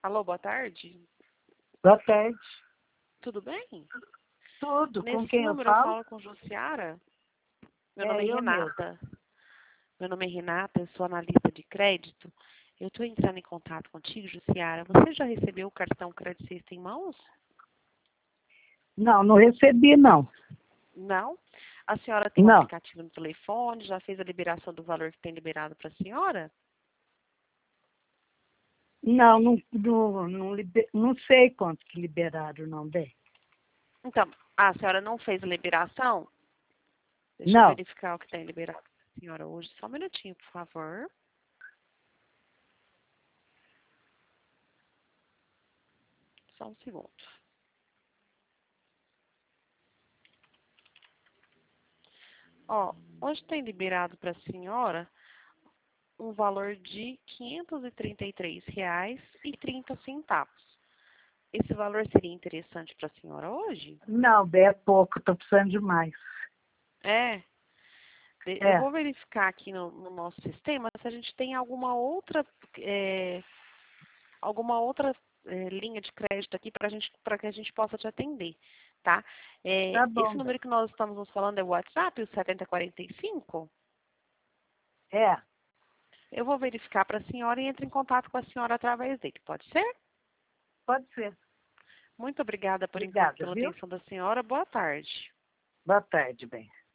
Alô, boa tarde. Boa tarde. Tudo bem? Tudo. Com Nesse quem eu número eu falo? falo com Jussiara. Meu nome é Eu mesmo. Renata. Meu nome é Renata, eu sou analista de crédito. Eu estou entrando em contato contigo, Jussiara. Você já recebeu o cartão Credit System em mãos? Não, não recebi, não. Não? A senhora tem um Não. aplicativo no telefone? Já fez a liberação do valor que tem liberado para a senhora? Não, não sei quanto que liberaram, não, bem. Então, a senhora não fez a liberação? Deixa eu Não. verificar o que tem liberado para a senhora hoje. Só um minutinho, por favor. Só um segundo. Ó, hoje tem liberado para a senhora um valor de R$ 533,30. Esse valor seria interessante para a senhora hoje? Não, bem, é pouco, estou precisando de mais. É. Eu É, vou verificar aqui no nosso sistema se a gente tem alguma outra linha de crédito aqui para que a gente possa te atender, tá? tá Esse bom, bem. número que nós estamos nos falando é o WhatsApp, o 7045? É, Eu vou verificar para a senhora e entro em contato com a senhora através dele, pode ser? pode ser. Muito obrigada por enquanto Obrigada, pela viu? atenção da senhora. Boa tarde. Boa tarde, bem.